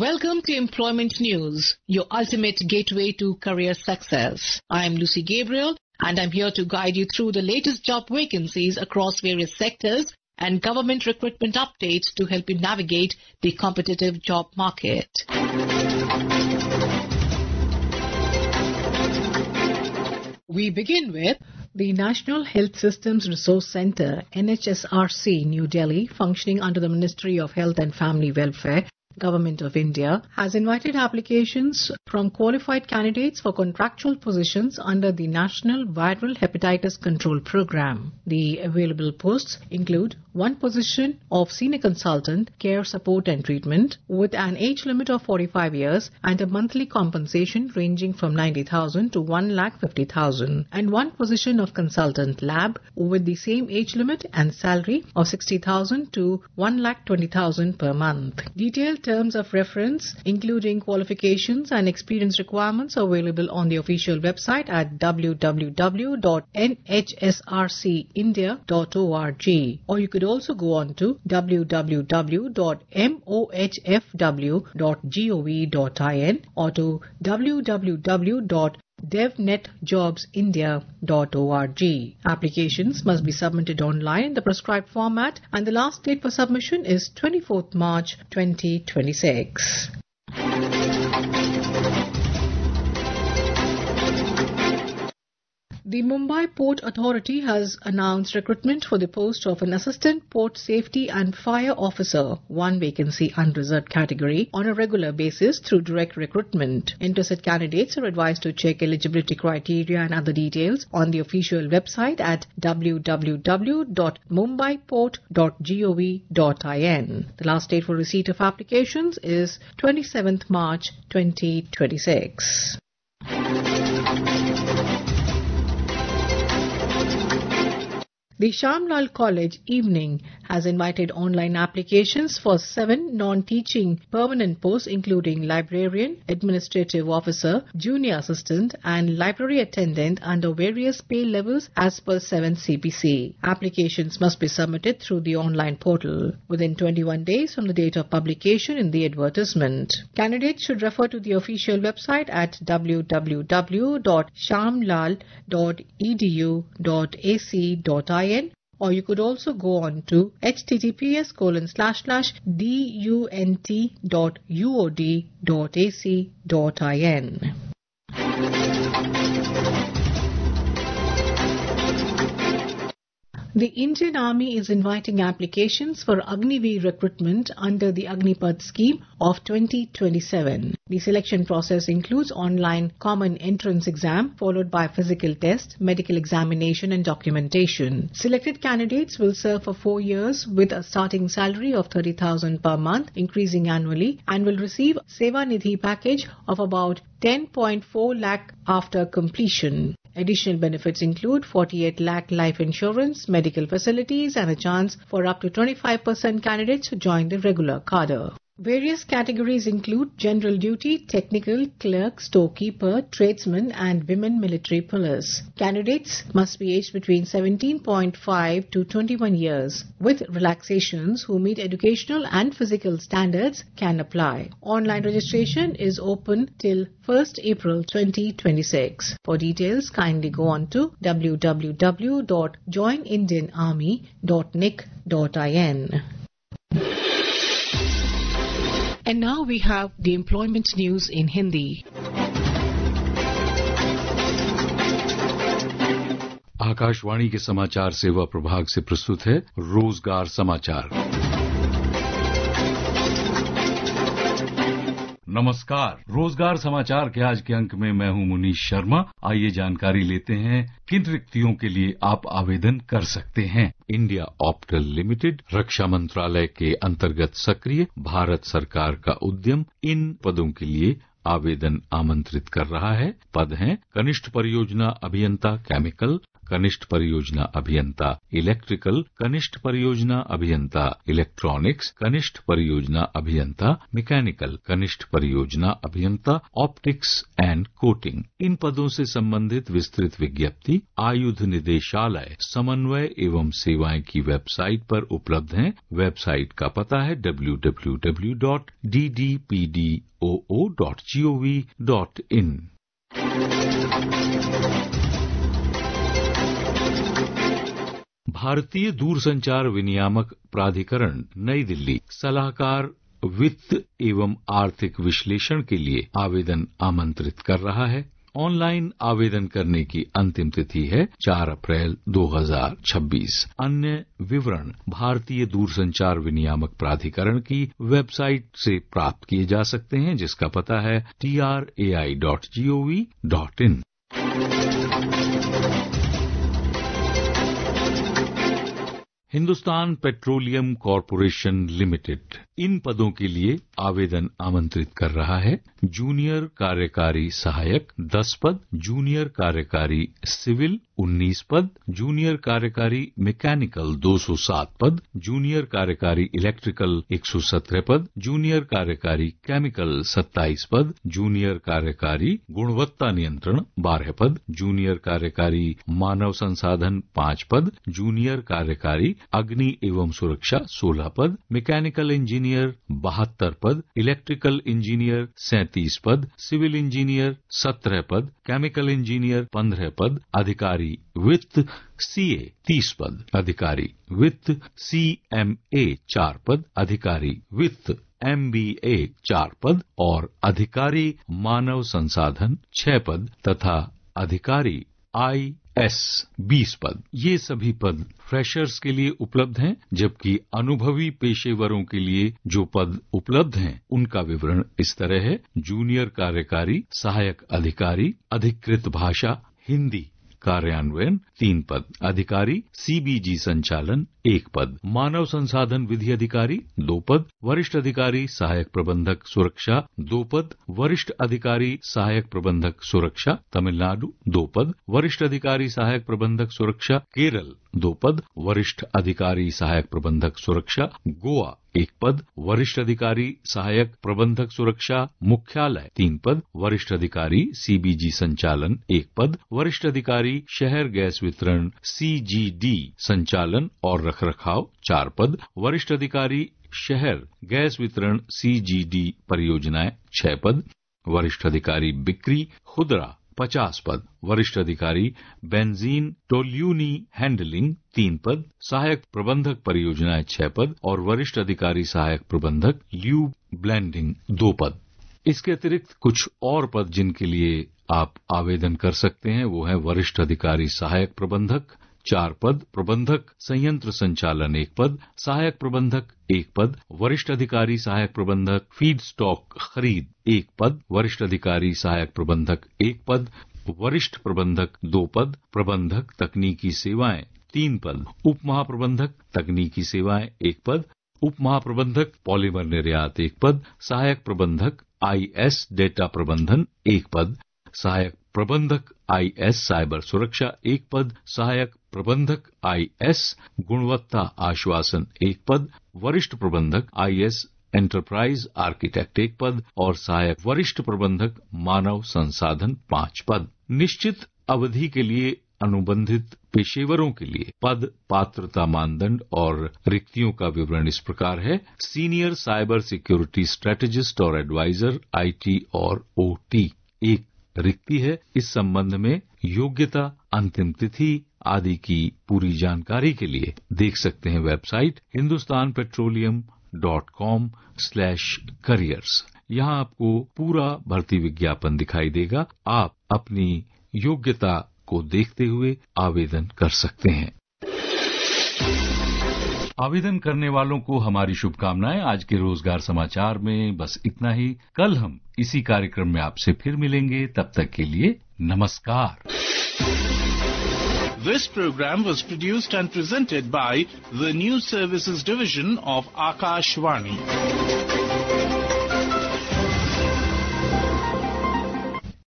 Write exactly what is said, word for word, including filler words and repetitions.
Welcome to Employment News, your ultimate gateway to career success. I am Lucy Gabriel and I'm here to guide you through the latest job vacancies across various sectors and government recruitment updates to help you navigate the competitive job market. We begin with the National Health Systems Resource Centre, N H S R C, New Delhi, functioning under the Ministry of Health and Family Welfare, Government of India, has invited applications from qualified candidates for contractual positions under the National Viral Hepatitis Control Program. The available posts include one position of Senior Consultant, Care Support and Treatment, with an age limit of forty-five years and a monthly compensation ranging from ninety thousand to one lakh fifty thousand, and one position of Consultant Lab with the same age limit and salary of sixty thousand to one lakh twenty thousand per month. Detailed terms of reference, including qualifications and experience requirements, are available on the official website at w w w dot n h s r c india dot org, or you could also go on to w w w dot m o h f w dot gov dot in or to w w w dot devnet jobs india dot org. Applications must be submitted online in the prescribed format, and the last date for submission is twenty-fourth March twenty twenty-six. The Mumbai Port Authority has announced recruitment for the post of an Assistant Port Safety and Fire Officer, one vacancy unreserved category, on a regular basis through direct recruitment. Interested candidates are advised to check eligibility criteria and other details on the official website at w w w dot mumbai port dot gov dot in. The last date for receipt of applications is twenty-seventh March twenty twenty-six. The Shamlal College Evening has invited online applications for seven non-teaching permanent posts, including librarian, administrative officer, junior assistant and library attendant under various pay levels as per seven C P C. Applications must be submitted through the online portal within twenty-one days from the date of publication in the advertisement. Candidates should refer to the official website at w w w dot shamlal dot e d u dot a c dot in, or you could also go on to h t t p s colon slash slash dunt dot u o d dot a c dot in. The Indian Army is inviting applications for Agniveer recruitment under the Agnipath scheme of twenty twenty-seven. The selection process includes online common entrance exam followed by physical test, medical examination and documentation. Selected candidates will serve for four years with a starting salary of thirty thousand per month, increasing annually, and will receive Seva Nidhi package of about ten point four lakh after completion. Additional benefits include forty-eight lakh life insurance, medical facilities and a chance for up to twenty-five percent candidates to join the regular cadre. Various categories include general duty, technical, clerk, storekeeper, tradesman and women military police. Candidates must be aged between seventeen point five to twenty-one years. With relaxations, who meet educational and physical standards can apply. Online registration is open till first April twenty twenty-six. For details, kindly go on to w w w dot join indian army dot n i c dot in. And now we have the employment news in Hindi. Akashvani के समाचार सेवा प्रभाग से प्रस्तुत है रोजगार समाचार। नमस्कार, रोजगार समाचार के आज के अंक में मैं हूं मुनीश शर्मा। आइए जानकारी लेते हैं किन रिक्तियों के लिए आप आवेदन कर सकते हैं। इंडिया ऑप्टल लिमिटेड रक्षा मंत्रालय के अंतर्गत सक्रिय भारत सरकार का उद्यम इन पदों के लिए आवेदन आमंत्रित कर रहा है। पद हैं कनिष्ठ परियोजना अभियंता केमिकल, कनिष्ठ परियोजना अभियंता इलेक्ट्रिकल, कनिष्ठ परियोजना अभियंता इलेक्ट्रॉनिक्स, कनिष्ठ परियोजना अभियंता मैकेनिकल, कनिष्ठ परियोजना अभियंता ऑप्टिक्स एंड कोटिंग। इन पदों से संबंधित विस्तृत विज्ञप्ति आयुध निदेशालय समन्वय एवं सेवाएं की वेबसाइट पर उपलब्ध है। वेबसाइट का पता है W W W dot D D P D O O dot G O V dot in. भारतीय दूरसंचार विनियामक प्राधिकरण नई दिल्ली सलाहकार वित्त एवं आर्थिक विश्लेषण के लिए आवेदन आमंत्रित कर रहा है। ऑनलाइन आवेदन करने की अंतिम तिथि है चार अप्रैल दो हज़ार छब्बीस। अन्य विवरण भारतीय दूरसंचार विनियामक प्राधिकरण की वेबसाइट से प्राप्त किए जा सकते हैं, जिसका पता है T R A I dot G O V dot in. Hindustan Petroleum Corporation Limited इन पदों के लिए आवेदन आमंत्रित कर रहा है। जूनियर कार्यकारी सहायक दस पद, जूनियर कार्यकारी सिविल उन्नीस पद, जूनियर कार्यकारी मैकेनिकल दो सौ सात पद, जूनियर कार्यकारी इलेक्ट्रिकल एक सौ सत्रह पद, जूनियर कार्यकारी केमिकल सत्ताईस पद, जूनियर कार्यकारी गुणवत्ता नियंत्रण बारह पद, जूनियर कार्यकारी मानव संसाधन पांच पद, जूनियर कार्यकारी अग्नि एवं सुरक्षा सोलह पद, मैकेनिकल इंजीनियर बहत्तर पद, इलेक्ट्रिकल इंजीनियर सैंतीस पद, सिविल इंजीनियर सत्रह पद, केमिकल इंजीनियर पंद्रह पद, अधिकारी वित्त सीए तीस पद, अधिकारी वित्त सीएमए चार पद, अधिकारी वित्त एमबीए चार पद और अधिकारी मानव संसाधन छह पद तथा अधिकारी आई एस बीस पद। ये सभी पद फ्रेशर्स के लिए उपलब्ध हैं, जबकि अनुभवी पेशेवरों के लिए जो पद उपलब्ध हैं उनका विवरण इस तरह है। जूनियर कार्यकारी सहायक अधिकारी अधिकृत भाषा हिंदी कार्यान्वयन तीन पद, अधिकारी सीबीजी संचालन एक पद, मानव संसाधन विधि अधिकारी दो पद, वरिष्ठ अधिकारी सहायक प्रबंधक सुरक्षा दो पद, वरिष्ठ अधिकारी सहायक प्रबंधक सुरक्षा तमिलनाडु दो पद, वरिष्ठ अधिकारी सहायक प्रबंधक सुरक्षा केरल दो पद, वरिष्ठ अधिकारी सहायक प्रबंधक सुरक्षा गोवा एक पद, वरिष्ठ अधिकारी सहायक प्रबंधक सुरक्षा मुख्यालय तीन पद, वरिष्ठ अधिकारी सीबीजी संचालन एक पद, वरिष्ठ अधिकारी शहर गैस वितरण सीजीडी संचालन और रखरखाव चार पद, वरिष्ठ अधिकारी शहर गैस वितरण सीजीडी परियोजनाएं छह पद, वरिष्ठ अधिकारी बिक्री खुदरा पचास पद, वरिष्ठ अधिकारी बेंजीन टोल्यूनी हैंडलिंग तीन पद, सहायक प्रबंधक परियोजनाएं छह पद और वरिष्ठ अधिकारी सहायक प्रबंधक ल्यूब ब्लेंडिंग दो पद। इसके अतिरिक्त कुछ और पद जिनके लिए आप आवेदन कर सकते हैं वो है वरिष्ठ अधिकारी सहायक प्रबंधक चार पद, प्रबंधक संयंत्र संचालन एक पद, सहायक प्रबंधक एक पद, वरिष्ठ अधिकारी सहायक प्रबंधक फीड स्टॉक खरीद एक पद, वरिष्ठ अधिकारी सहायक प्रबंधक एक पद, वरिष्ठ प्रबंधक दो पद, प्रबंधक तकनीकी सेवाएं तीन पद, उप महाप्रबंधक तकनीकी सेवाएं एक पद, उप महाप्रबंधक पॉलीमर निर्यात एक पद, सहायक प्रबंधक आईएस डेटा प्रबंधन एक पद, सहायक प्रबंधक आईएस साइबर सुरक्षा एक पद, सहायक प्रबंधक आईएस गुणवत्ता आश्वासन एक पद, वरिष्ठ प्रबंधक आईएस एंटरप्राइज आर्किटेक्ट एक पद और सहायक वरिष्ठ प्रबंधक मानव संसाधन पांच पद। निश्चित अवधि के लिए अनुबंधित पेशेवरों के लिए पद, पात्रता मानदंड और रिक्तियों का विवरण इस प्रकार है। सीनियर साइबर सिक्योरिटी स्ट्रेटेजिस्ट और एडवाइजर आईटी और ओटी एक रिक्ति है। इस संबंध में योग्यता, अंतिम तिथि आदि की पूरी जानकारी के लिए देख सकते हैं website Hindustan Petroleum dot com slash careers. यहाँ आपको पूरा भर्ती विज्ञापन दिखाई देगा। आप अपनी योग्यता को देखते हुए आवेदन कर सकते हैं। आवेदन करने वालों को हमारी शुभकामनाएं। आज के रोजगार समाचार में बस इतना ही। कल हम इसी कार्यक्रम में आपसे फिर मिलेंगे। तब तक के लिए नमस्कार। This program was produced and presented by the News Services Division of Akashvani.